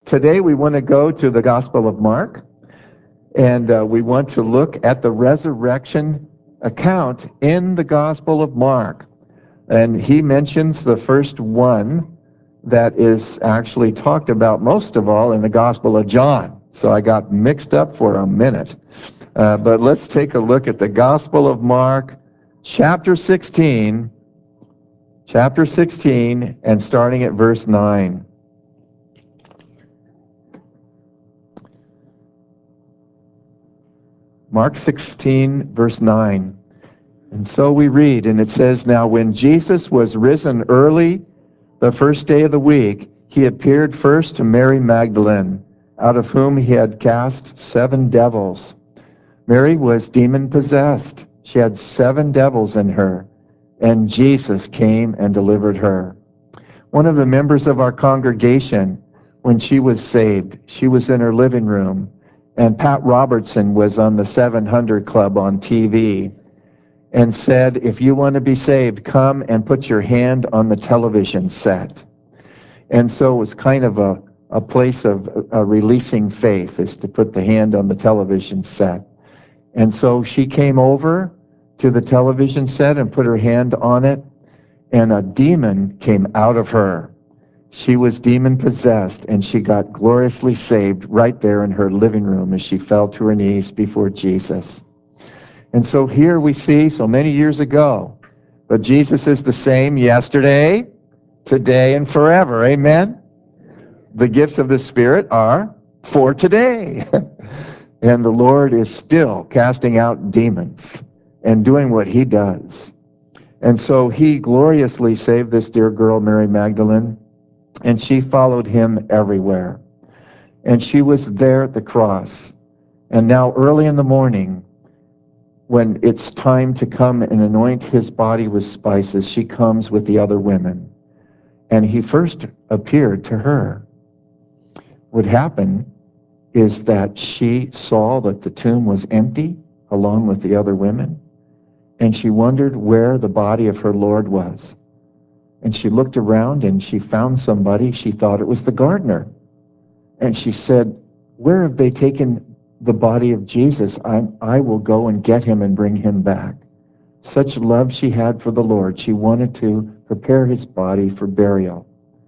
Today we want to go to the Gospel of Mark, and we want to look at the resurrection account in the Gospel of Mark. And he mentions the first one that is actually talked about most of all in the Gospel of John. So I got mixed up for a minute. But let's take a look at the Gospel of Mark, chapter 16, and starting at verse 9. Mark 16, verse 9. And so we read, and it says, "Now when Jesus was risen early the first day of the week, he appeared first to Mary Magdalene, out of whom he had cast 7 devils. Mary was demon-possessed. She had 7 devils in her, and Jesus came and delivered her." One of the members of our congregation, when she was saved, she was in her living room, and Pat Robertson was on the 700 Club on TV and said, "If you want to be saved, come and put your hand on the television set." And so it was kind of a place of releasing faith, is to put the hand on the television set. And so she came over to the television set and put her hand on it, and a demon came out of her. She was demon-possessed, and she got gloriously saved right there in her living room as she fell to her knees before Jesus. And so here we see, so many years ago, but Jesus is the same yesterday, today, and forever. Amen? The gifts of the Spirit are for today. And the Lord is still casting out demons and doing what he does. And so he gloriously saved this dear girl, Mary Magdalene, and she followed him everywhere. And she was there at the cross. And now early in the morning, when it's time to come and anoint his body with spices, she comes with the other women. And he first appeared to her. What happened is that she saw that the tomb was empty along with the other women, and she wondered where the body of her Lord was. And she looked around and she found somebody. She thought it was the gardener. And she said, "Where have they taken the body of Jesus? I will go and get him and bring him back." Such love she had for the Lord. She wanted to prepare his body for burial.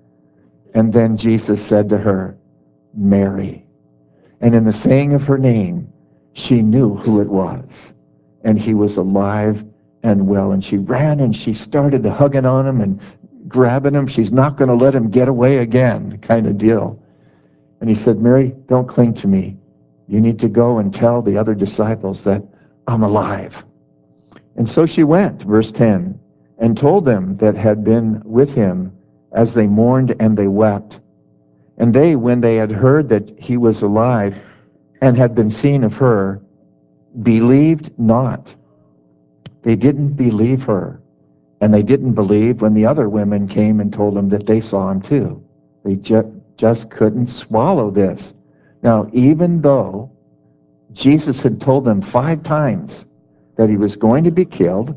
And then Jesus said to her, "Mary." And in the saying of her name, she knew who it was. And he was alive and well. And she ran and she started hugging on him and grabbing him. She's not going to let him get away again, kind of deal. And he said, "Mary, don't cling to me. You need to go and tell the other disciples that I'm alive." And so she went, verse 10, and told them that had been with him as they mourned and they wept. And they, when they had heard that he was alive and had been seen of her, believed not. They didn't believe her. And they didn't believe when the other women came and told them that they saw him too. They just couldn't swallow this. Now, even though Jesus had told them 5 times that he was going to be killed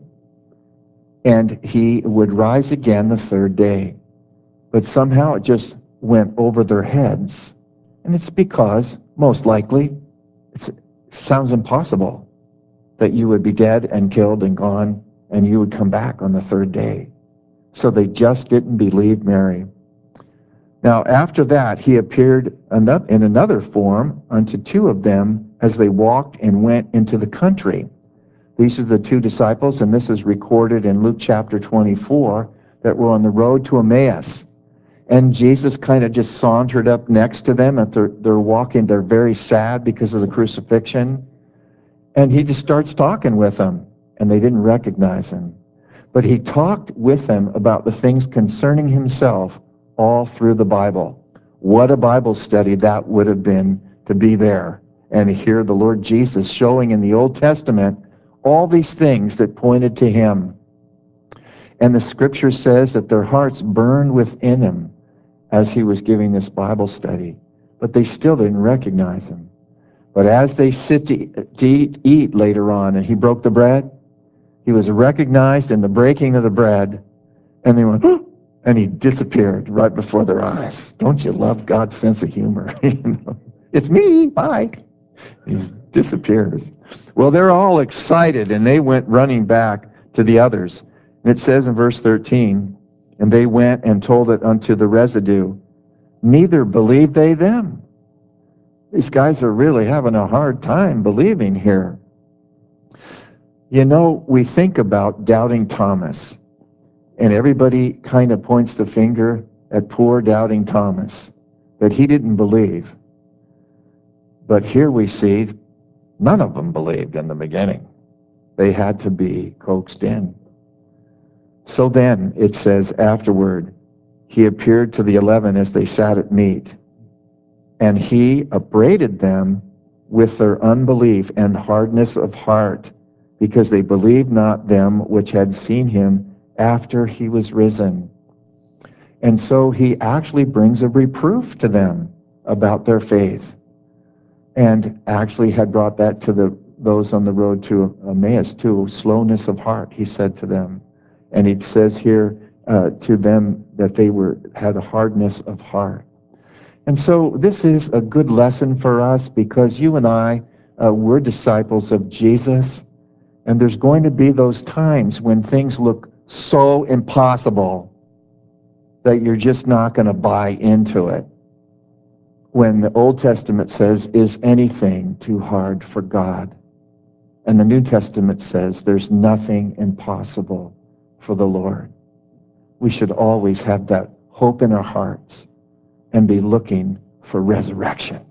and he would rise again the 3rd day, but somehow it just went over their heads. And it's because, most likely, it sounds impossible that you would be dead and killed and gone and you would come back on the 3rd day. So they just didn't believe Mary. Now, after that, he appeared in another form unto 2 of them as they walked and went into the country. These are the 2 disciples, and this is recorded in Luke chapter 24, that were on the road to Emmaus. And Jesus kind of just sauntered up next to them as they're walking. They're very sad because of the crucifixion. And he just starts talking with them, and they didn't recognize him. But he talked with them about the things concerning himself all through the Bible. What a Bible study that would have been, to be there and hear the Lord Jesus showing in the Old Testament all these things that pointed to him. And the scripture says that their hearts burned within him as he was giving this Bible study. But they still didn't recognize him. But as they sit to eat later on, and he broke the bread, he was recognized in the breaking of the bread, and they went, "Huh!" And he disappeared right before their eyes. Don't you love God's sense of humor? It's me, bye. He disappears. Well, they're all excited, and they went running back to the others. And it says in verse 13, and they went and told it unto the residue. Neither believed they them. These guys are really having a hard time believing here. You know, we think about doubting Thomas, and everybody kind of points the finger at poor doubting Thomas, that he didn't believe. But here we see none of them believed in the beginning. They had to be coaxed in. So then, it says afterward, he appeared to the 11 as they sat at meat, and he upbraided them with their unbelief and hardness of heart, because they believed not them which had seen him after he was risen. And so he actually brings a reproof to them about their faith, and actually had brought that to those on the road to Emmaus too. Slowness of heart, he said to them. And it says here to them that they had a hardness of heart. And so this is a good lesson for us, because you and I, we're disciples of Jesus, and there's going to be those times when things look so impossible that you're just not going to buy into it. When the Old Testament says, is anything too hard for God? And the New Testament says, there's nothing impossible for the Lord. We should always have that hope in our hearts and be looking for resurrection.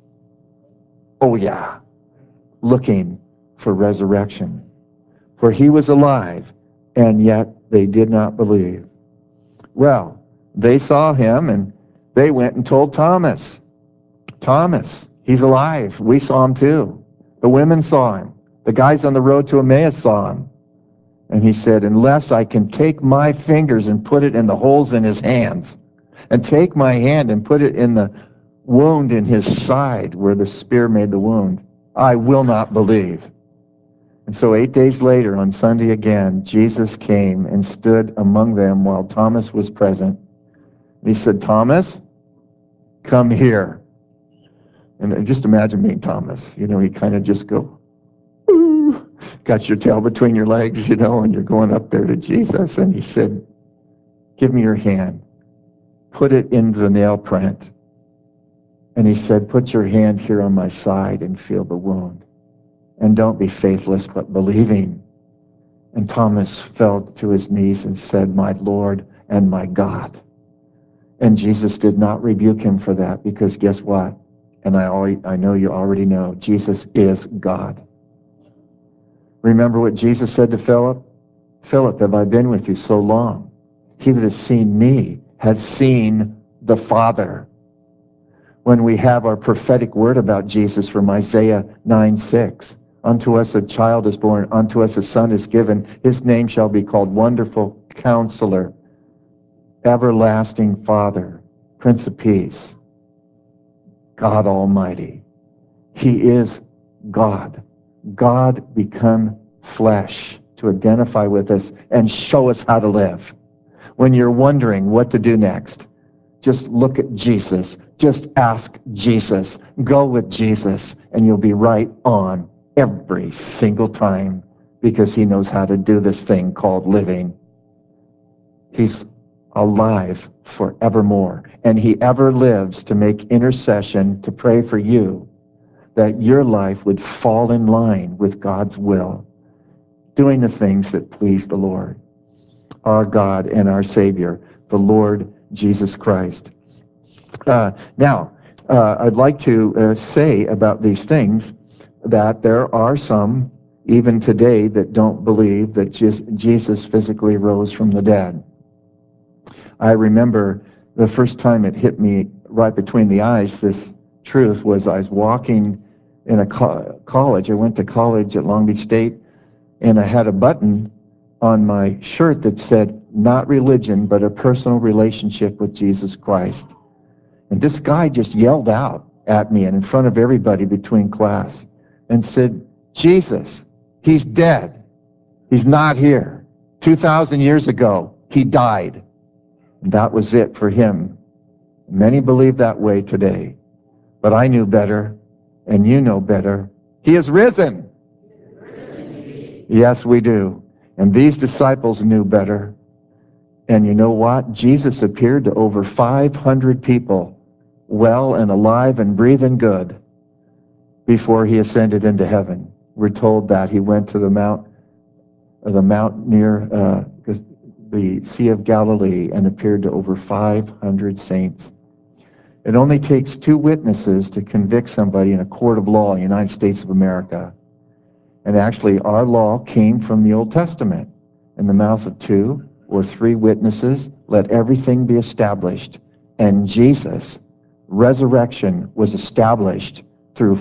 Oh yeah, looking for resurrection. For he was alive, and yet they did not believe. Well, they saw him, and they went and told Thomas. Thomas, he's alive. We saw him too. The women saw him. The guys on the road to Emmaus saw him. And he said, unless I can take my fingers and put it in the holes in his hands, and take my hand and put it in the wound in his side where the spear made the wound, I will not believe. And so 8 days later, on Sunday again, Jesus came and stood among them while Thomas was present. And he said, Thomas, come here. And just imagine being Thomas. You know, he kind of just go, ooh, got your tail between your legs, you know, and you're going up there to Jesus. And he said, give me your hand. Put it in the nail print. And he said, put your hand here on my side and feel the wound. And don't be faithless, but believing. And Thomas fell to his knees and said, my Lord and my God. And Jesus did not rebuke him for that, because guess what? And I know you already know, Jesus is God. Remember what Jesus said to Philip? Philip, have I been with you so long? He that has seen me has seen the Father. When we have our prophetic word about Jesus from Isaiah 9:6, unto us a child is born, unto us a son is given, his name shall be called Wonderful Counselor, Everlasting Father, Prince of Peace, God Almighty. He is God. God become flesh to identify with us and show us how to live. When you're wondering what to do next, just look at Jesus. Just ask Jesus. Go with Jesus, and you'll be right on every single time, because he knows how to do this thing called living. He's alive forevermore, and he ever lives to make intercession, to pray for you, that your life would fall in line with God's will, doing the things that please the Lord, our God and our Savior, the Lord Jesus Christ. Now, I'd like to say about these things that there are some, even today, that don't believe that Jesus physically rose from the dead. I remember the first time it hit me right between the eyes, this truth, was I was walking in a college. I went to college at Long Beach State, and I had a button on my shirt that said, not religion, but a personal relationship with Jesus Christ. And this guy just yelled out at me and in front of everybody between class and said, Jesus, he's dead. He's not here. 2,000 years ago, he died. And that was it for him. Many believe that way today. But I knew better, and you know better. He is risen. Yes, we do. And these disciples knew better. And you know what? Jesus appeared to over 500 people, well and alive and breathing good, before he ascended into heaven. We're told that he went to the mount near the Sea of Galilee and appeared to over 500 saints. It only takes 2 witnesses to convict somebody in a court of law in the United States of America. And actually, our law came from the Old Testament. In the mouth of 2 or 3 witnesses, let everything be established. And Jesus' resurrection was established through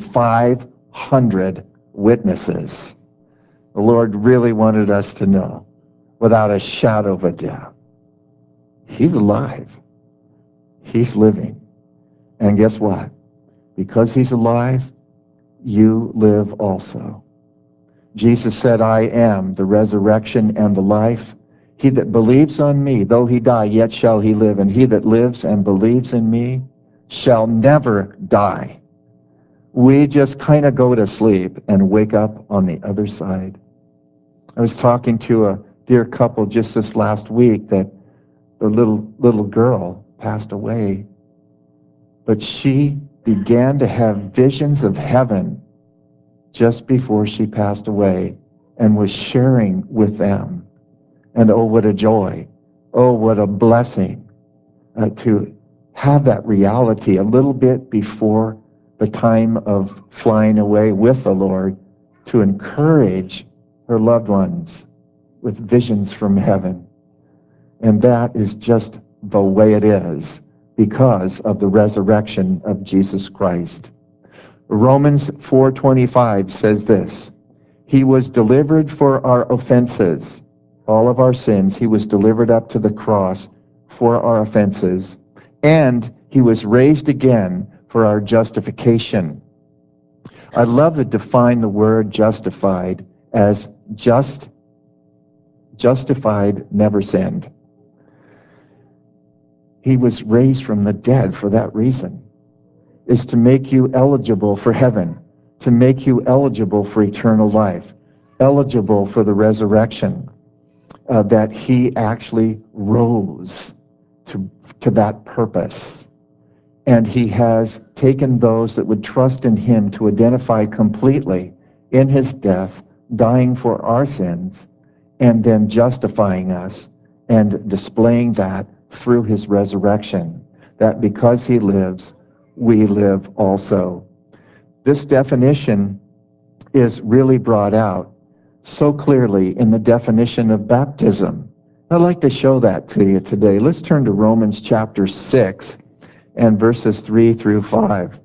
500 witnesses. The Lord really wanted us to know, without a shadow of a doubt, he's alive. He's living. And guess what? Because he's alive, you live also. Jesus said, I am the resurrection and the life. He that believes on me, though he die, yet shall he live. And he that lives and believes in me shall never die. We just kind of go to sleep and wake up on the other side. I was talking to a dear couple just this last week that their little girl passed away. But she began to have visions of heaven just before she passed away and was sharing with them. And oh, what a joy. Oh, what a blessing to have that reality a little bit before the time of flying away with the Lord, to encourage her loved ones with visions from heaven. And that is just the way it is because of the resurrection of Jesus Christ. Romans 4:25 says this, he was delivered for our offenses, all of our sins. He was delivered up to the cross for our offenses, and he was raised again for our justification. I love to define the word justified as justified, never sinned. He was raised from the dead for that reason, is to make you eligible for heaven, to make you eligible for eternal life, eligible for the resurrection, that he actually rose to that purpose. And he has taken those that would trust in him to identify completely in his death, dying for our sins, and then justifying us and displaying that through his resurrection, that because he lives, we live also. This definition is really brought out so clearly in the definition of baptism. I'd like to show that to you today. Let's turn to Romans chapter 6 and verses 3 through 5.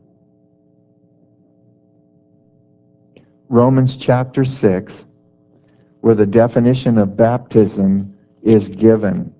Romans chapter 6, where the definition of baptism is given.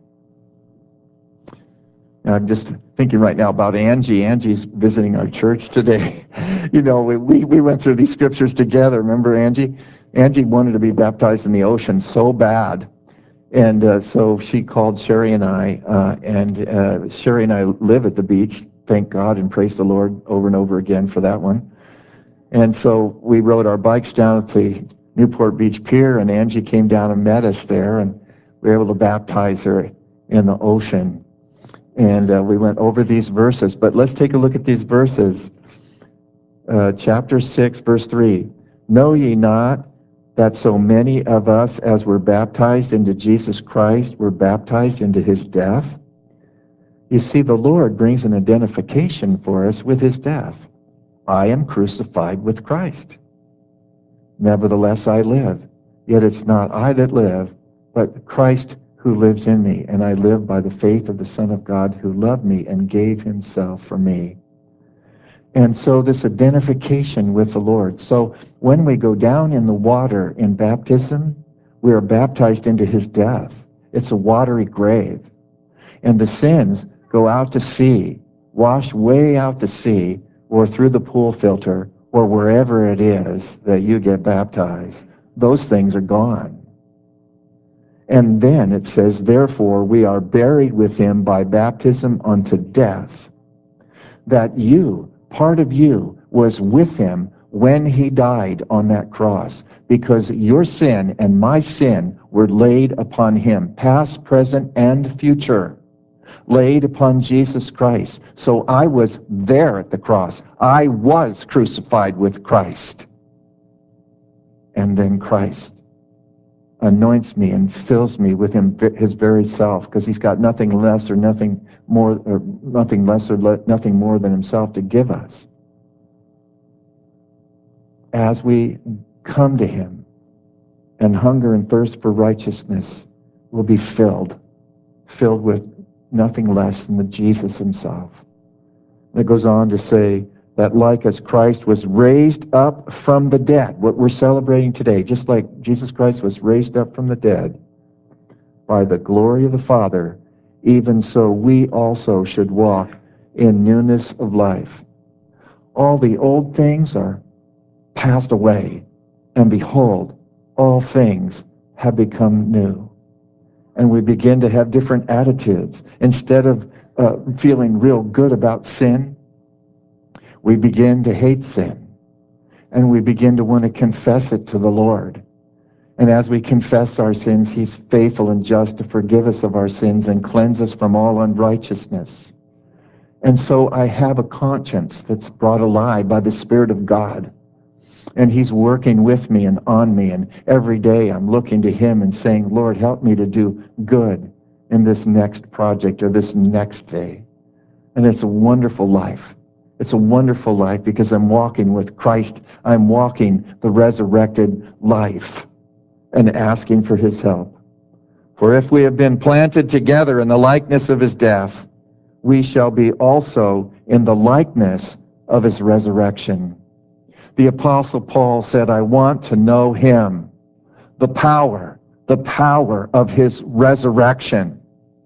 And I'm just thinking right now about Angie. Angie's visiting our church today. You know, we went through these scriptures together. Remember Angie? Angie wanted to be baptized in the ocean so bad. And so she called Sherry and I, and Sherry and I live at the beach, thank God and praise the Lord over and over again for that one. And so we rode our bikes down at the Newport Beach Pier, and Angie came down and met us there, and we were able to baptize her in the ocean. And we went over these verses, but let's take a look at these verses. Chapter 6, verse 3. Know ye not that so many of us as were baptized into Jesus Christ were baptized into his death? You see, the Lord brings an identification for us with his death. I am crucified with Christ. Nevertheless I live. Yet it's not I that live, but Christ who lives in me. And I live by the faith of the Son of God who loved me and gave himself for me. And so this identification with the Lord. So when we go down in the water in baptism, we are baptized into his death. It's a watery grave. And the sins go out to sea, wash way out to sea, or through the pool filter, or wherever it is that you get baptized. Those things are gone. And then it says, therefore we are buried with him by baptism unto death, that you, part of you, was with him when he died on that cross, because your sin and my sin were laid upon him, past, present, and future, laid upon Jesus Christ. So I was there at the cross. I was crucified with Christ. And then Christ anoints me and fills me with his very self, because he's got nothing less or nothing more, or nothing less or nothing more than himself to give us. As we come to him and hunger and thirst for righteousness, we'll be filled with nothing less than the Jesus himself. And it goes on to say that like as Christ was raised up from the dead, what we're celebrating today, just like Jesus Christ was raised up from the dead by the glory of the Father, even so we also should walk in newness of life. All the old things are passed away, and behold, all things have become new. And we begin to have different attitudes. Instead of feeling real good about sin, we begin to hate sin. And we begin to want to confess it to the Lord. And as we confess our sins, he's faithful and just to forgive us of our sins and cleanse us from all unrighteousness. And so I have a conscience that's brought alive by the Spirit of God. And he's working with me and on me. And every day I'm looking to him and saying, Lord, help me to do good in this next project or this next day. And it's a wonderful life. It's a wonderful life because I'm walking with Christ. I'm walking the resurrected life and asking for his help. For if we have been planted together in the likeness of his death, we shall be also in the likeness of his resurrection. The Apostle Paul said, I want to know him, the power of his resurrection.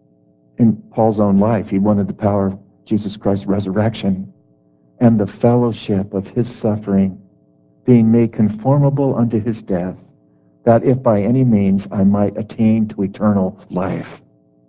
In Paul's own life, he wanted the power of Jesus Christ's resurrection and the fellowship of his suffering, being made conformable unto his death, that if by any means I might attain to eternal life.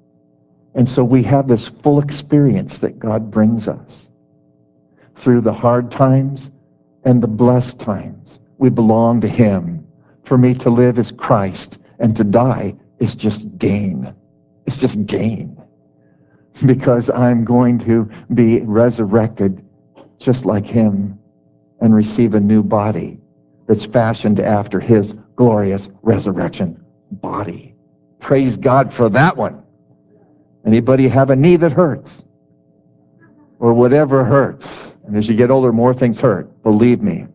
And so we have this full experience that God brings us through the hard times and the blessed times. We belong to him. For me to live is Christ, and to die is just gain. It's just gain. Because I'm going to be resurrected just like him and receive a new body that's fashioned after his glorious resurrection body. Praise God for that one. Anybody have a knee that hurts? Or whatever hurts? And as you get older, more things hurt, believe me.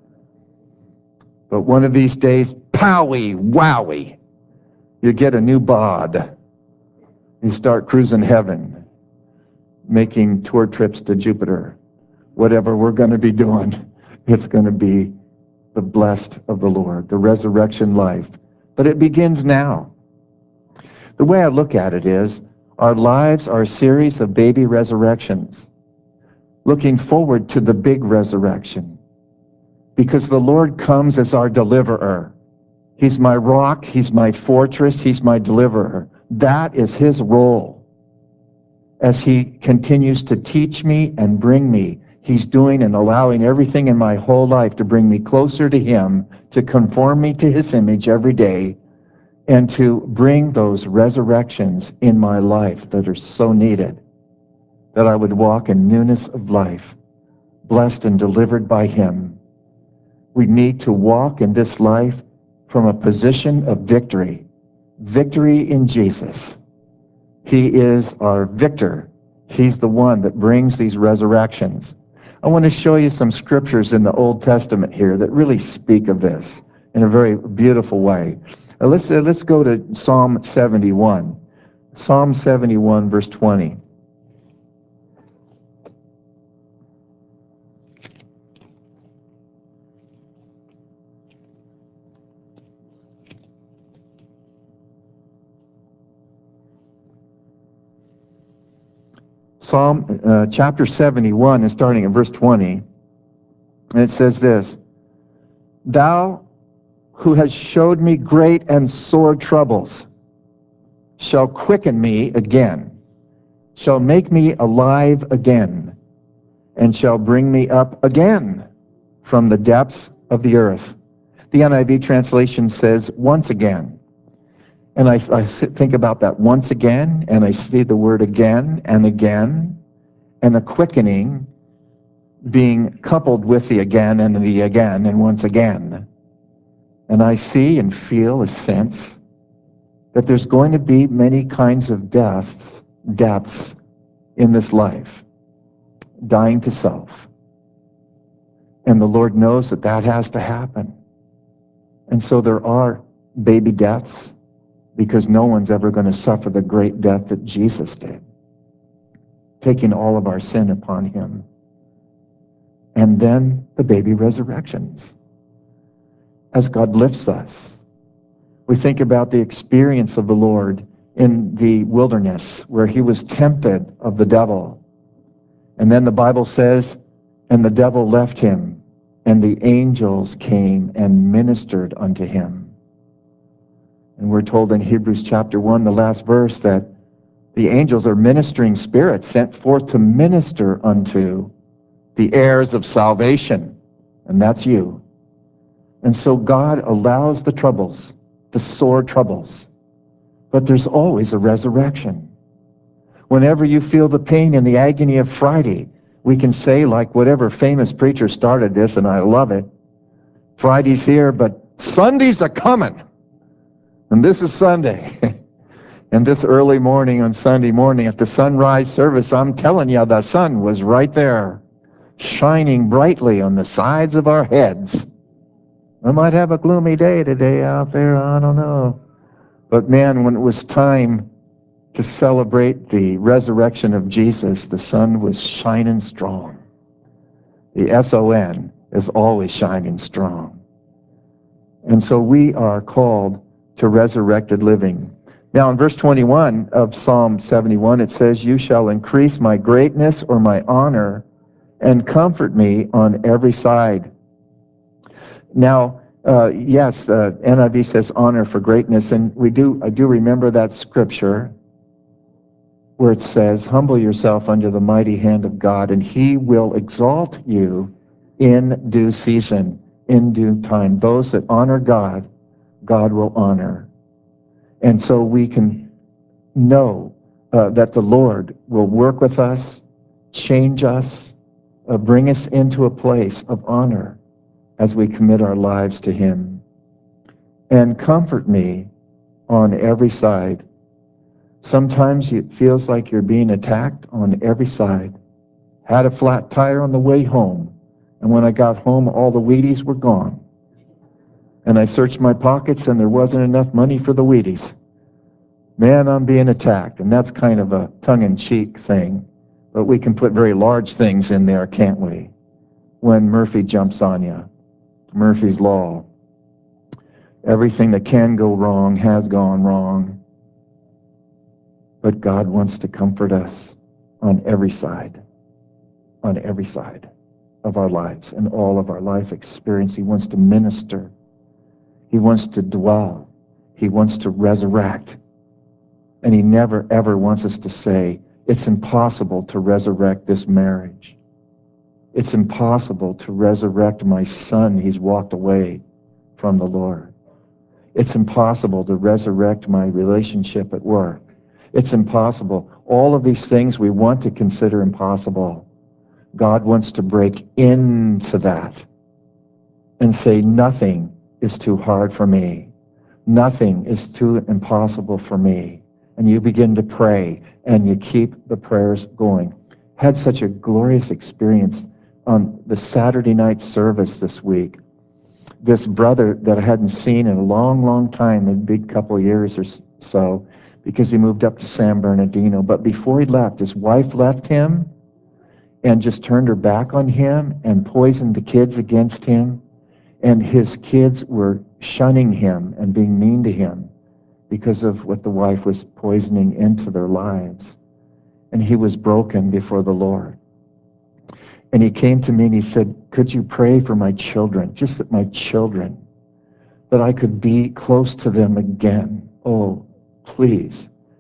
But one of these days, powie, wowie, you get a new bod. You start cruising heaven, making tour trips to Jupiter. Whatever we're going to be doing, it's going to be the blessed of the Lord, the resurrection life. But it begins now. The way I look at it is, our lives are a series of baby resurrections, looking forward to the big resurrection, because the Lord comes as our deliverer. He's my rock, he's my fortress, he's my deliverer. That is his role. As he continues to teach me and bring me, he's doing and allowing everything in my whole life to bring me closer to him, to conform me to his image every day, and to bring those resurrections in my life that are so needed, that I would walk in newness of life, blessed and delivered by him. We need to walk in this life from a position of victory. Victory in Jesus. He is our victor. He's the one that brings these resurrections. I want to show you some scriptures in the Old Testament here that really speak of this in a very beautiful way. Let's go to Psalm 71. Psalm 71, verse 20. Psalm chapter 71 is starting at verse 20. And it says this, Thou who has showed me great and sore troubles. shall quicken me again, shall make me alive again, and shall bring me up again from the depths of the earth. The NIV translation says, once again. And I think about that once again, and I see the word again and again, and a quickening being coupled with the again and once again. And I see and feel a sense that there's going to be many kinds of deaths in this life, dying to self. And the Lord knows that that has to happen. And so there are baby deaths, because no one's ever going to suffer the great death that Jesus did, taking all of our sin upon him. And then the baby resurrections, as God lifts us. We think about the experience of the Lord in the wilderness, where he was tempted of the devil. And then the Bible says, and the devil left him, and the angels came and ministered unto him. And we're told in Hebrews chapter 1, the last verse, that the angels are ministering spirits sent forth to minister unto the heirs of salvation. And that's you. And so God allows the troubles, the sore troubles. But there's always a resurrection. Whenever you feel the pain and the agony of Friday, we can say, like whatever famous preacher started this, and I love it, Friday's here, but Sunday's a coming. And this is Sunday. And this early morning on Sunday morning at the sunrise service, I'm telling you, the sun was right there, shining brightly on the sides of our heads. We might have a gloomy day today out there, I don't know. But man, when it was time to celebrate the resurrection of Jesus, the sun was shining strong. The S-O-N is always shining strong. And so we are called to resurrected living. Now in verse 21 of Psalm 71, it says, you shall increase my greatness or my honor and comfort me on every side. Now, yes, NIV says honor for greatness, and I do remember that scripture where it says, humble yourself under the mighty hand of God, and he will exalt you in due season, in due time. Those that honor God, God will honor. And so we can know that the Lord will work with us, change us, bring us into a place of honor as we commit our lives to him. And comfort me on every side. Sometimes it feels like you're being attacked on every side. Had a flat tire on the way home, and when I got home, all the Wheaties were gone. And I searched my pockets, and there wasn't enough money for the Wheaties. Man, I'm being attacked, and that's kind of a tongue-in-cheek thing. But we can put very large things in there, can't we? When Murphy jumps on you, Murphy's Law. Everything that can go wrong has gone wrong. But God wants to comfort us on every side of our lives and all of our life experience. He wants to minister. He wants to dwell. He wants to resurrect. And he never, ever wants us to say, it's impossible to resurrect this marriage. It's impossible to resurrect my son. He's walked away from the Lord. It's impossible to resurrect my relationship at work. It's impossible. All of these things we want to consider impossible. God wants to break into that and say, nothing is too hard for me. Nothing is too impossible for me. And you begin to pray, and you keep the prayers going. Had such a glorious experience on the Saturday night service this week. This brother that I hadn't seen in a long, long time, a big couple of years or so, because he moved up to San Bernardino. But before he left, his wife left him and just turned her back on him and poisoned the kids against him. And his kids were shunning him and being mean to him because of what the wife was poisoning into their lives. And he was broken before the Lord. And he came to me and he said, could you pray for my children, just that my children, that I could be close to them again? Oh, please.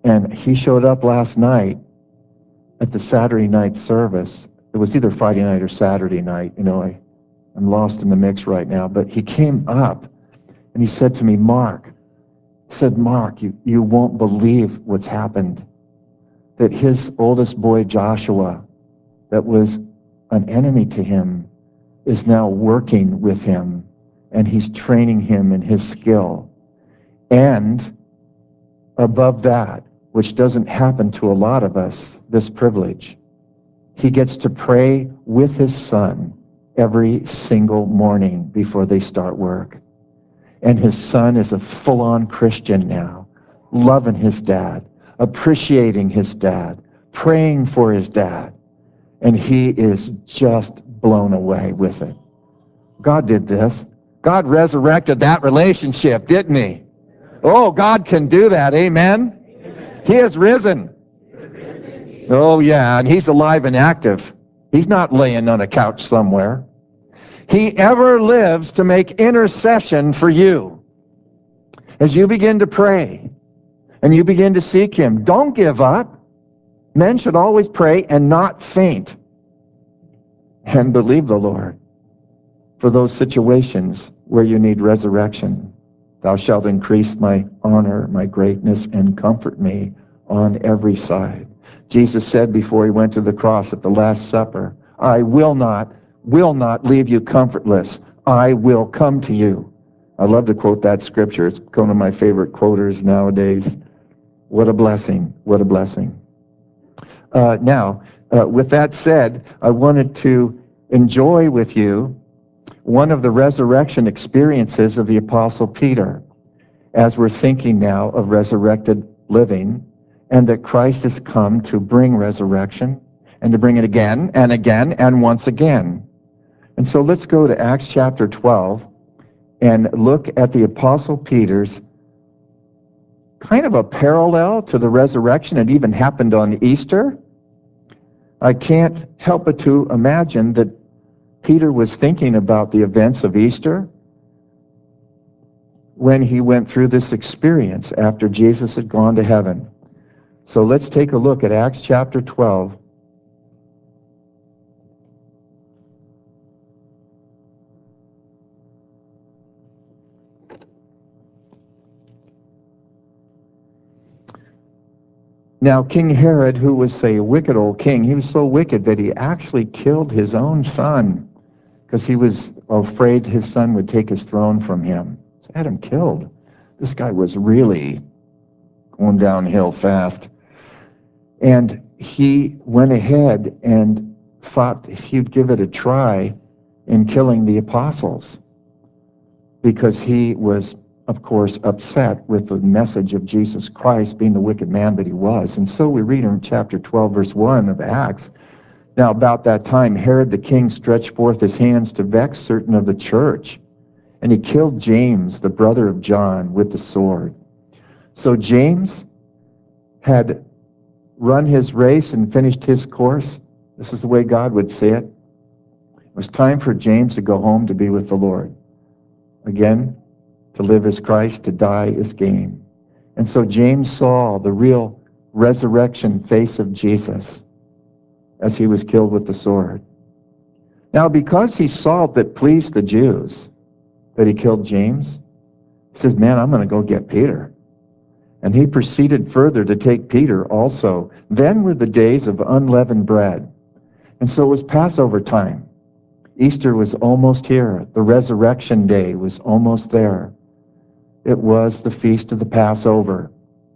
And he showed up last night at the Saturday night service. It was either Friday night or Saturday night. I'm lost in the mix right now. But he came up and he said to me, Mark, you won't believe what's happened. That his oldest boy, Joshua, that was an enemy to him, is now working with him, and he's training him in his skill. And above that, which doesn't happen to a lot of us, this privilege, he gets to pray with his son every single morning before they start work. And his son is a full-on Christian now, loving his dad, appreciating his dad, praying for his dad. And he is just blown away with it. God did this. God resurrected that relationship, didn't he? Oh, God can do that. Amen? Amen. He is risen. Oh, yeah, and he's alive and active. He's not laying on a couch somewhere. He ever lives to make intercession for you. As you begin to pray and you begin to seek him, don't give up. Men should always pray and not faint. And believe the Lord for those situations where you need resurrection. Thou shalt increase my honor, my greatness, and comfort me on every side. Jesus said before he went to the cross at the Last Supper, I will not leave you comfortless. I will come to you. I love to quote that scripture. It's one of my favorite quoters nowadays. What a blessing. What a blessing. Now, with that said, I wanted to enjoy with you one of the resurrection experiences of the Apostle Peter, as we're thinking now of resurrected living, and that Christ has come to bring resurrection, and to bring it again, and again, and once again. And so let's go to Acts chapter 12, and look at the Apostle Peter's kind of a parallel to the resurrection. It even happened on Easter. I can't help but to imagine that Peter was thinking about the events of Easter when he went through this experience after Jesus had gone to heaven. So let's take a look at Acts chapter 12. Now, King Herod, who was a wicked old king, he was so wicked that he actually killed his own son because he was afraid his son would take his throne from him. So had him killed. This guy was really going downhill fast. And he went ahead and thought he'd give it a try in killing the apostles because he was, of course, upset with the message of Jesus Christ being the wicked man that he was. And so we read in chapter 12, verse 1 of Acts, now about that time, Herod the king stretched forth his hands to vex certain of the church, and he killed James, the brother of John, with the sword. So James had run his race and finished his course. This is the way God would say it. It was time for James to go home to be with the Lord. Again, to live as Christ, to die is gain. And so James saw the real resurrection face of Jesus as he was killed with the sword. Now, because he saw that pleased the Jews, that he killed James, he says, man, I'm going to go get Peter. And he proceeded further to take Peter also. Then were the days of unleavened bread. And so it was Passover time. Easter was almost here. The resurrection day was almost there. It was the feast of the Passover.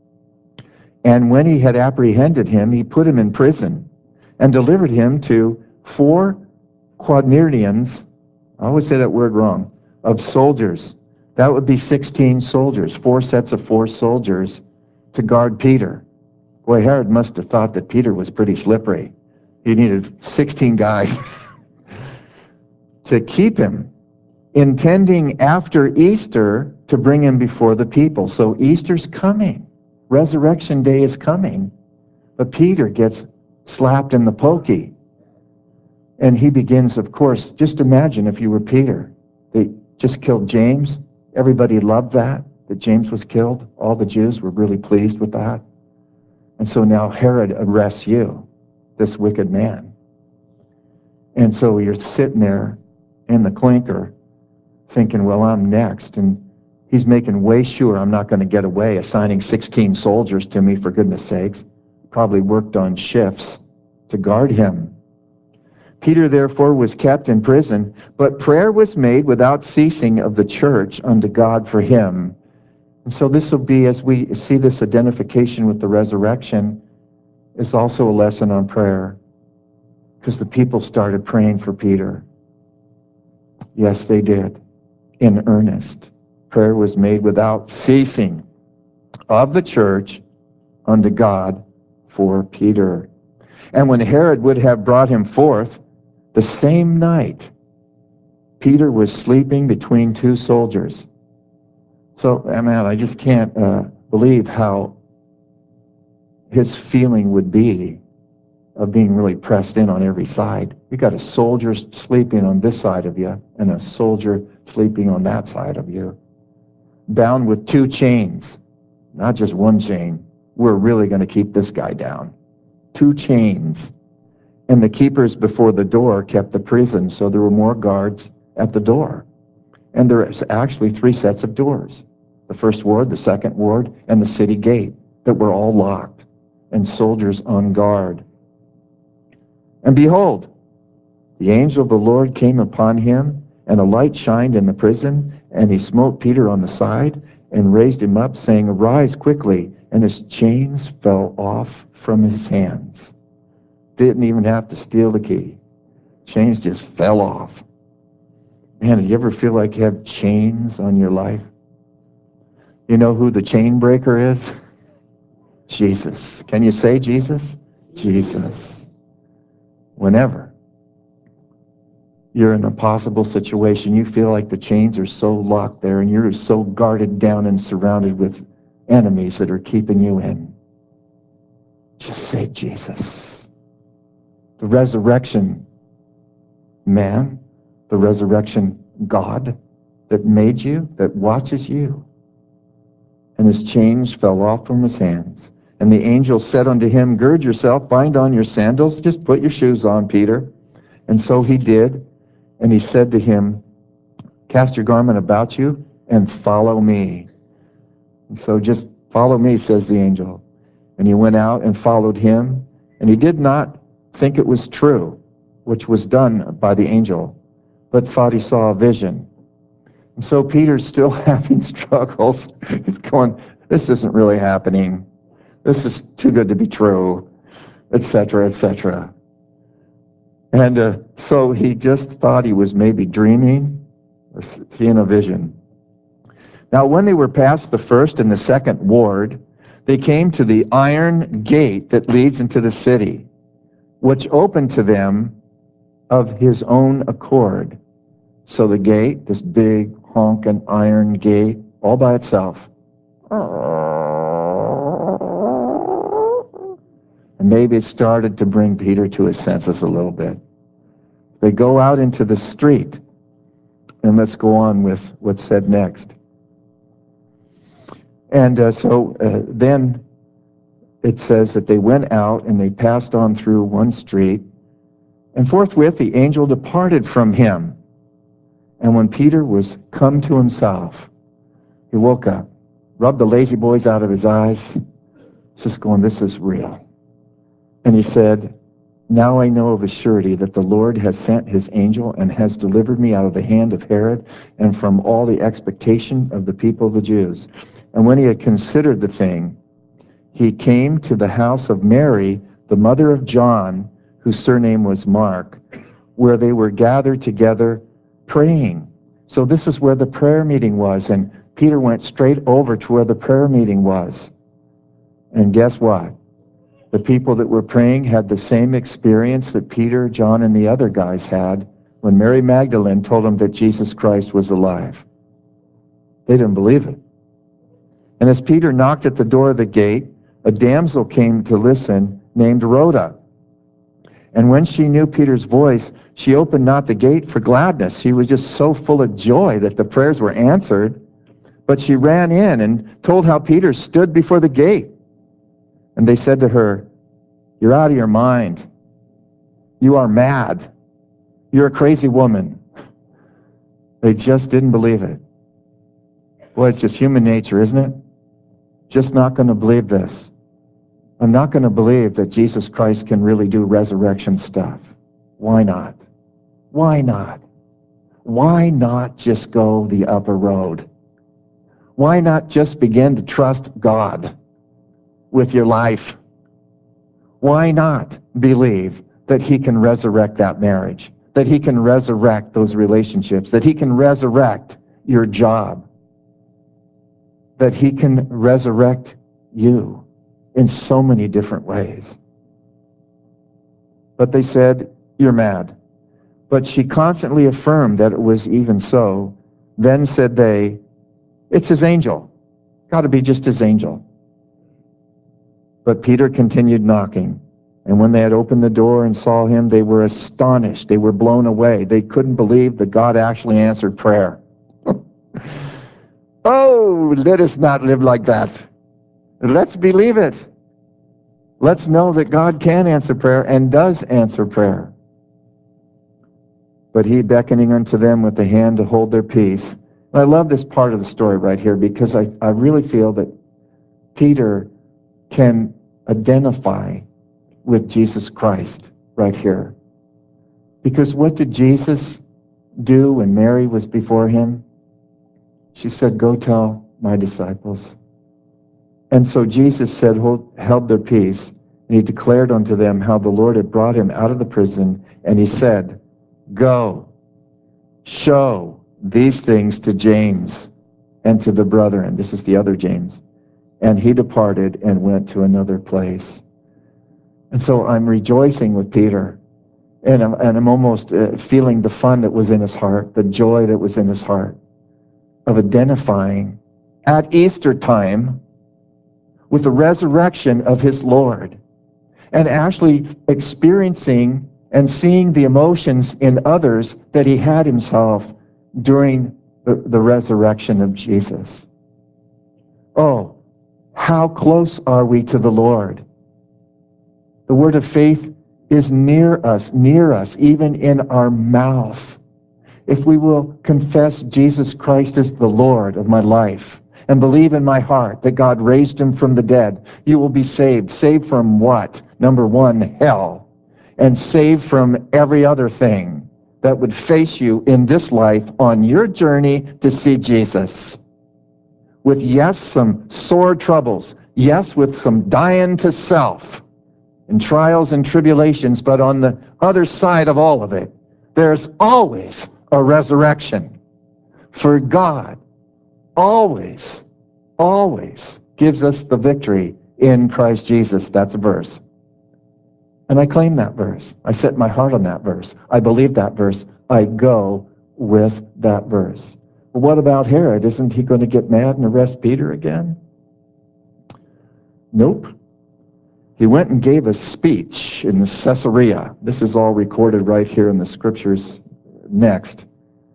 And when he had apprehended him, he put him in prison and delivered him to 4 quaternions, I always say that word wrong, of soldiers. That would be 16 soldiers, 4 sets of 4 soldiers to guard Peter. Boy, Herod must have thought that Peter was pretty slippery. He needed 16 guys to keep him, intending after Easter to bring him before the people. So Easter's coming. Resurrection Day is coming. But Peter gets slapped in the pokey. And he begins, of course, just imagine if you were Peter. They just killed James. Everybody loved that James was killed. All the Jews were really pleased with that. And so now Herod arrests you, this wicked man. And so you're sitting there in the clinker thinking, well, I'm next. And he's making way sure I'm not going to get away, assigning 16 soldiers to me, for goodness sakes. Probably worked on shifts to guard him. Peter, therefore, was kept in prison, but prayer was made without ceasing of the church unto God for him. And so this will be, as we see this identification with the resurrection, is also a lesson on prayer, because the people started praying for Peter. Yes, they did, in earnest. Prayer was made without ceasing of the church unto God for Peter. And when Herod would have brought him forth, the same night, Peter was sleeping between two soldiers. So, man, I just can't believe how his feeling would be of being really pressed in on every side. You got a soldier sleeping on this side of you and a soldier sleeping on that side of you, bound with two chains, not just one chain. We're really going to keep this guy down. Two chains. And the keepers before the door kept the prison, so there were more guards at the door. And there is actually 3 sets of doors. The first ward, the second ward, and the city gate that were all locked, and soldiers on guard. And behold, the angel of the Lord came upon him, and a light shined in the prison, and he smote Peter on the side and raised him up, saying, Arise quickly. And his chains fell off from his hands. Didn't even have to steal the key. Chains just fell off. Man, do you ever feel like you have chains on your life? You know who the chain breaker is? Jesus. Can you say Jesus? Jesus. Whenever you're in a possible situation, you feel like the chains are so locked there and you're so guarded down and surrounded with enemies that are keeping you in. Just say Jesus. The resurrection man, the resurrection God that made you, that watches you. And his chains fell off from his hands. And the angel said unto him, Gird yourself, bind on your sandals, just put your shoes on, Peter. And so he did. And he said to him, Cast your garment about you and follow me. And so just follow me, says the angel. And he went out and followed him. And he did not think it was true, which was done by the angel, but thought he saw a vision. And so Peter's still having struggles. He's going, this isn't really happening. This is too good to be true, etc., etc. And so he just thought he was maybe dreaming or seeing a vision. Now, when they were past the first and the second ward, they came to the iron gate that leads into the city, which opened to them of his own accord. So the gate, this big honking iron gate, all by itself. And maybe it started to bring Peter to his senses a little bit. They go out into the street. And let's go on with what's said next. And then it says that they went out and they passed on through one street. And forthwith the angel departed from him. And when Peter was come to himself, he woke up, rubbed the lazy boys out of his eyes, just going, this is real. And he said, Now I know of a surety that the Lord has sent his angel and has delivered me out of the hand of Herod and from all the expectation of the people of the Jews. And when he had considered the thing, he came to the house of Mary, the mother of John, whose surname was Mark, where they were gathered together praying. So this is where the prayer meeting was, and Peter went straight over to where the prayer meeting was. And guess what? The people that were praying had the same experience that Peter, John, and the other guys had when Mary Magdalene told them that Jesus Christ was alive. They didn't believe it. And as Peter knocked at the door of the gate, a damsel came to listen named Rhoda. And when she knew Peter's voice, she opened not the gate for gladness. She was just so full of joy that the prayers were answered. But she ran in and told how Peter stood before the gate. And they said to her, "You're out of your mind. You are mad. You're a crazy woman." They just didn't believe it. Boy, it's just human nature, isn't it? Just not going to believe this. I'm not going to believe that Jesus Christ can really do resurrection stuff. Why not? Why not? Why not just go the upper road? Why not just begin to trust God with your life? Why not believe that he can resurrect that marriage, that he can resurrect those relationships, that he can resurrect your job, that he can resurrect you in so many different ways? But they said, "You're mad." But she constantly affirmed that it was even so. Then said they, "It's his angel. Got to be just his angel." But Peter continued knocking. And when they had opened the door and saw him, they were astonished. They were blown away. They couldn't believe that God actually answered prayer. Oh, let us not live like that. Let's believe it. Let's know that God can answer prayer and does answer prayer. But he, beckoning unto them with the hand to hold their peace. And I love this part of the story right here, because I really feel that Peter can identify with Jesus Christ right here. Because what did Jesus do when Mary was before him? She said, "Go tell my disciples." And so Jesus said, held their peace, and he declared unto them how the Lord had brought him out of the prison, and he said, "Go, show these things to James and to the brethren." This is the other James. And he departed and went to another place. And so I'm rejoicing with Peter, and I'm almost feeling the fun that was in his heart, the joy that was in his heart, of identifying at Easter time with the resurrection of his Lord, and actually experiencing and seeing the emotions in others that he had himself during the resurrection of Jesus. Oh, how close are we to the Lord? The word of faith is near us, even in our mouth. If we will confess Jesus Christ as the Lord of my life and believe in my heart that God raised him from the dead, you will be saved. Saved from what? Number one, hell. And saved from every other thing that would face you in this life on your journey to see Jesus. With, yes, some sore troubles. Yes, with some dying to self and trials and tribulations. But on the other side of all of it, there's always a resurrection. For God always, always gives us the victory in Christ Jesus. That's a verse. And I claim that verse. I set my heart on that verse. I believe that verse. I go with that verse. But what about Herod? Isn't he going to get mad and arrest Peter again? Nope. He went and gave a speech in Caesarea. This is all recorded right here in the scriptures next.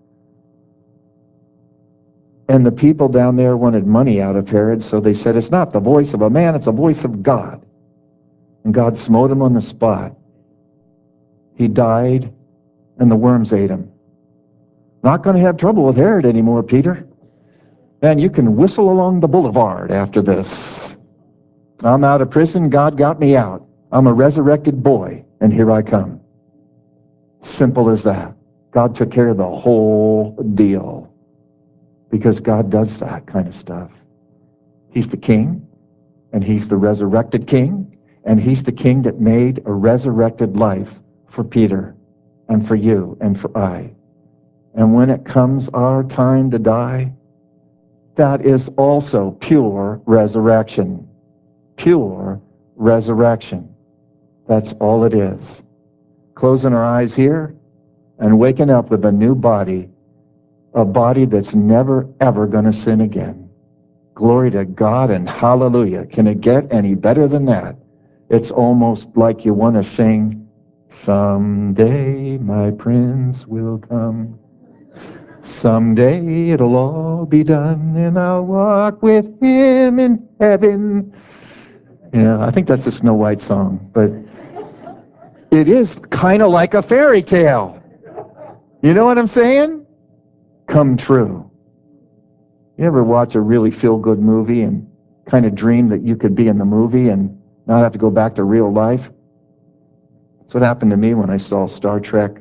And the people down there wanted money out of Herod, so they said, "It's not the voice of a man, it's the voice of God." And God smote him on the spot. He died, and the worms ate him. Not going to have trouble with Herod anymore, Peter. Man, you can whistle along the boulevard after this. I'm out of prison, God got me out. I'm a resurrected boy, and here I come. Simple as that. God took care of the whole deal, because God does that kind of stuff. He's the king, and he's the resurrected king, and he's the king that made a resurrected life for Peter and for you and for I. And when it comes our time to die, that is also pure resurrection. Pure resurrection. That's all it is. Closing our eyes here and waking up with a new body, a body that's never, ever going to sin again. Glory to God and hallelujah. Can it get any better than that? It's almost like you want to sing, "Someday my prince will come. Someday it'll all be done, and I'll walk with him in heaven." Yeah, I think that's the Snow White song, but it is kind of like a fairy tale. You know what I'm saying? Come true. You ever watch a really feel-good movie and kind of dream that you could be in the movie and not have to go back to real life? That's what happened to me when I saw Star Trek.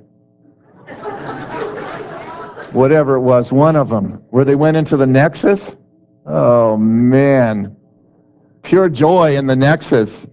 Whatever it was, one of them, where they went into the Nexus. Oh, man. Pure joy in the Nexus.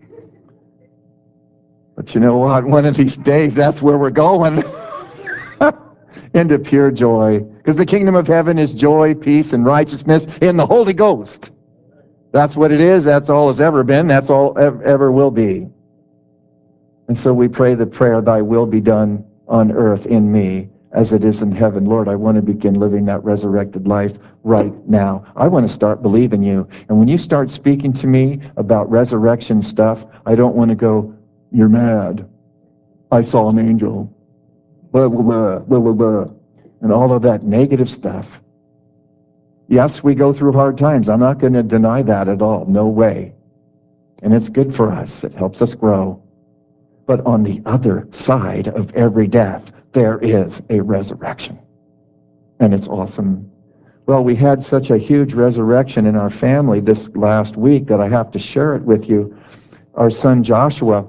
But you know what? One of these days, that's where we're going. Into pure joy. Because the kingdom of heaven is joy, peace, and righteousness in the Holy Ghost. That's what it is. That's all it's ever been. That's all ever will be. And so we pray the prayer, thy will be done on earth in me as it is in heaven. Lord, I want to begin living that resurrected life right now. I want to start believing you. And when you start speaking to me about resurrection stuff, I don't want to go, you're mad. I saw an angel. Blah, blah, blah, blah, blah, blah. And all of that negative stuff. Yes, we go through hard times. I'm not going to deny that at all. No way. And it's good for us. It helps us grow. But on the other side of every death, there is a resurrection. And it's awesome. Well, we had such a huge resurrection in our family this last week that I have to share it with you. Our son Joshua,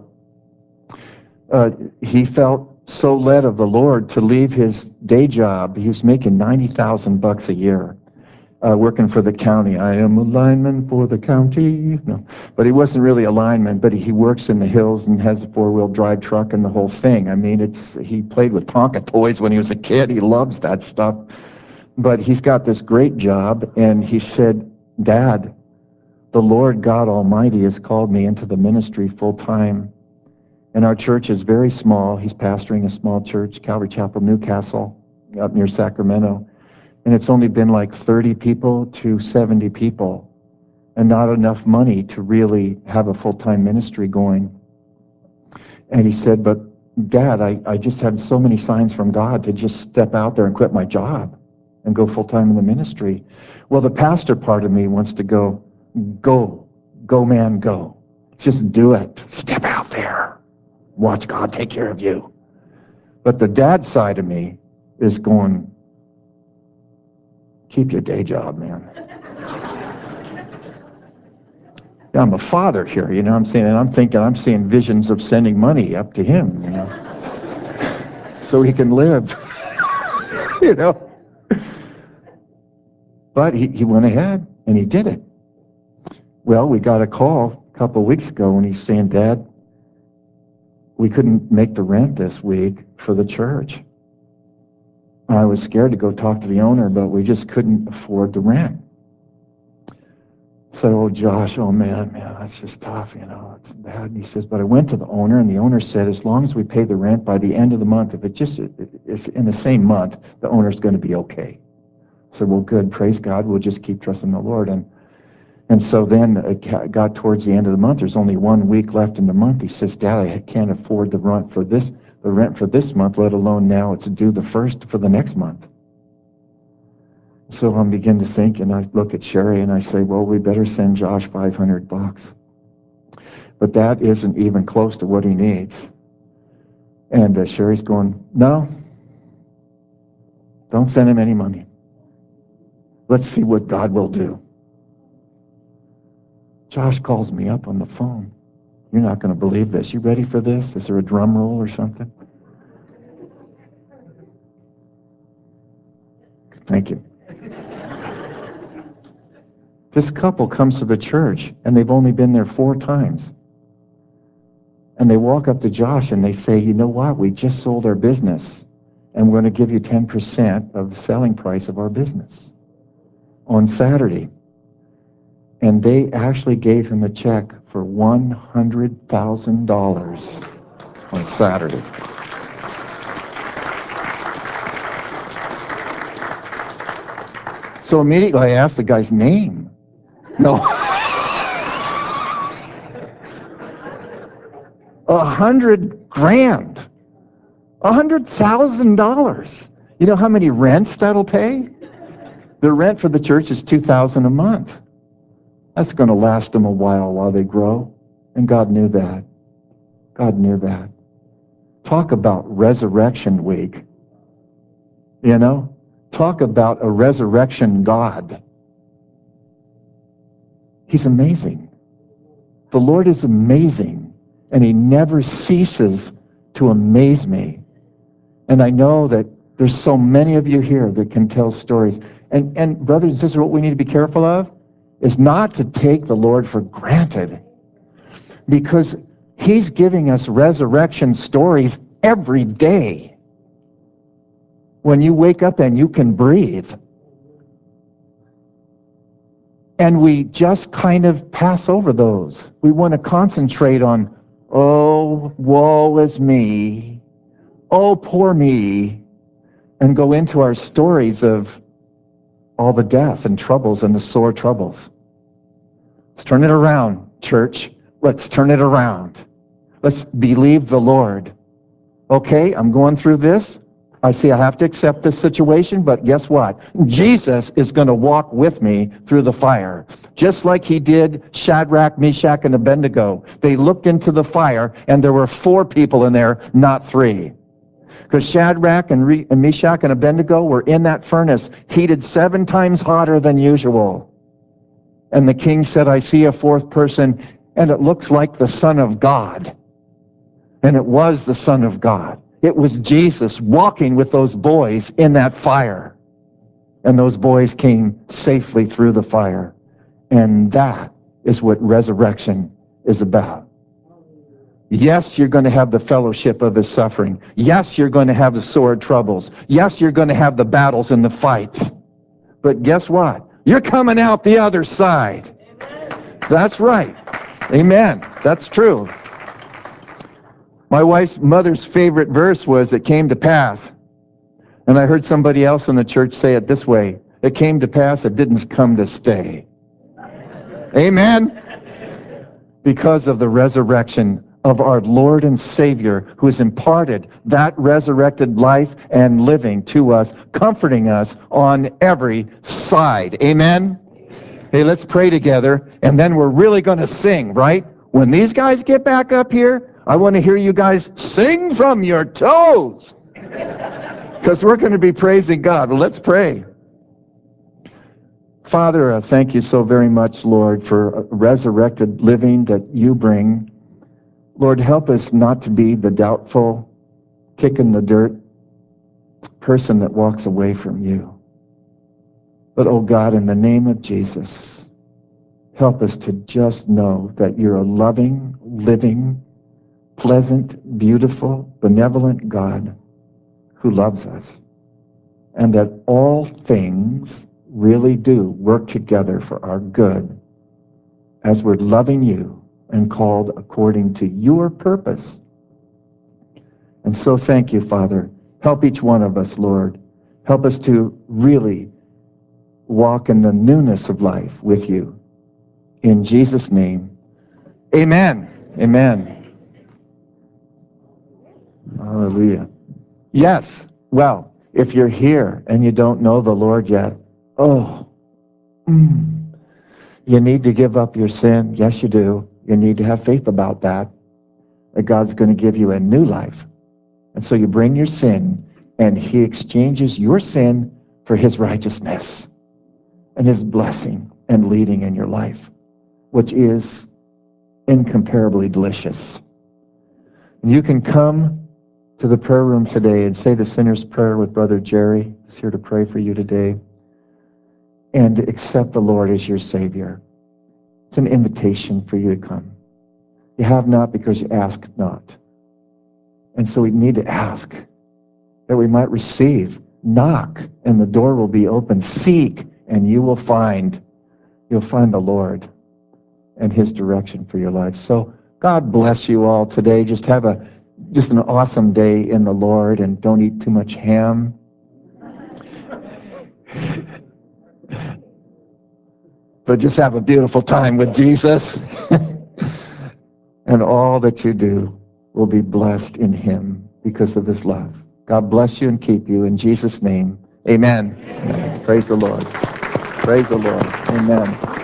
he felt so led of the Lord to leave his day job. He was making $90,000 a year. Working for the county. I am a lineman for the county. No, but he wasn't really a lineman, but he works in the hills and has a four-wheel drive truck and the whole thing. I mean, he played with Tonka toys when he was a kid. He loves that stuff. But he's got this great job, and he said, Dad, the Lord God Almighty has called me into the ministry full-time. And our church is very small. He's pastoring a small church, Calvary Chapel, Newcastle, up near Sacramento. And it's only been like 30 people to 70 people and not enough money to really have a full-time ministry going. And he said, but Dad, I just had so many signs from God to just step out there and quit my job and go full-time in the ministry. Well, the pastor part of me wants to go man, go. Just do it. Step out there. Watch God take care of you. But the dad side of me is going, keep your day job, man. I'm a father here, you know what I'm saying? And I'm seeing visions of sending money up to him, you know, so he can live, you know. But he went ahead and he did it. Well, we got a call a couple of weeks ago and he's saying, Dad, we couldn't make the rent this week for the church. I was scared to go talk to the owner, but we just couldn't afford the rent. Said, oh, Josh, oh, man, that's just tough, you know, it's bad. And he says, but I went to the owner, and the owner said, as long as we pay the rent by the end of the month, if it just is in the same month, the owner's going to be okay. I said, well, good, praise God, we'll just keep trusting the Lord. And so then it got towards the end of the month. There's only 1 week left in the month. He says, Dad, I can't afford the rent for this month, let alone now it's due the first for the next month. So I'm beginning to think, and I look at Sherry and I say, well, we better send Josh $500. But that isn't even close to what he needs. And Sherry's going, no, don't send him any money. Let's see what God will do. Josh calls me up on the phone. You're not going to believe this. You ready for this? Is there a drum roll or something? Thank you. This couple comes to the church, and they've only been there 4 times. And they walk up to Josh, and they say, you know what? We just sold our business, and we're going to give you 10% of the selling price of our business on Saturday. And they actually gave him a check for $100,000 on Saturday. So immediately I asked the guy's name. No. $100,000. $100,000. You know how many rents that'll pay? The rent for the church is $2,000 a month. That's going to last them a while they grow. And God knew that. God knew that. Talk about resurrection week. You know? Talk about a resurrection God. He's amazing. The Lord is amazing, and he never ceases to amaze me. And I know that there's so many of you here that can tell stories. And brothers and sisters, what we need to be careful of is not to take the Lord for granted, because he's giving us resurrection stories every day. When you wake up and you can breathe. And we just kind of pass over those. We want to concentrate on, oh, woe is me. Oh, poor me. And go into our stories of all the death and troubles and the sore troubles. Let's turn it around, church. Let's turn it around. Let's believe the Lord. Okay, I'm going through this. I see I have to accept this situation, but guess what? Jesus is going to walk with me through the fire, just like he did Shadrach, Meshach, and Abednego. They looked into the fire, and there were 4 people in there, not 3. Because Shadrach and Meshach and Abednego were in that furnace, heated 7 times hotter than usual. And the king said, I see a 4th person, and it looks like the Son of God. And it was the Son of God. It was Jesus walking with those boys in that fire. And those boys came safely through the fire. And that is what resurrection is about. Yes, you're going to have the fellowship of his suffering. Yes, you're going to have the sore troubles. Yes, you're going to have the battles and the fights. But guess what? You're coming out the other side. That's right. Amen. That's true. My wife's mother's favorite verse was, it came to pass. And I heard somebody else in the church say it this way, it came to pass, it didn't come to stay. Amen? Because of the resurrection of our Lord and Savior, who has imparted that resurrected life and living to us, comforting us on every side. Amen? Hey, let's pray together, and then we're really going to sing, right? When these guys get back up here, I want to hear you guys sing from your toes, because we're going to be praising God. Well, let's pray. Father, thank you so very much, Lord, for resurrected living that you bring. Lord, help us not to be the doubtful, kick in the dirt person that walks away from you. But, oh God, in the name of Jesus, help us to just know that you're a loving, living, pleasant, beautiful, benevolent God who loves us, and that all things really do work together for our good as we're loving you and called according to your purpose. And so thank you, Father. Help each one of us, Lord. Help us to really walk in the newness of life with you. In Jesus' name, amen. Amen. Hallelujah. Yes. Well, if you're here and you don't know the Lord yet, you need to give up your sin. Yes, you do. You need to have faith about that God's going to give you a new life. And so you bring your sin, and he exchanges your sin for his righteousness and his blessing and leading in your life, which is incomparably delicious. And you can come to the prayer room today and say the sinner's prayer with Brother Jerry. He's here to pray for you today. And accept the Lord as your Savior. It's an invitation for you to come. You have not because you ask not. And so we need to ask that we might receive. Knock, and the door will be open. Seek, and you will find. You'll find the Lord and his direction for your life. So God bless you all today. Just have an awesome day in the Lord, and don't eat too much ham. But just have a beautiful time with Jesus. And all that you do will be blessed in him because of his love. God bless you and keep you in Jesus' name. Amen. Amen. Praise the Lord. Praise the Lord. Amen.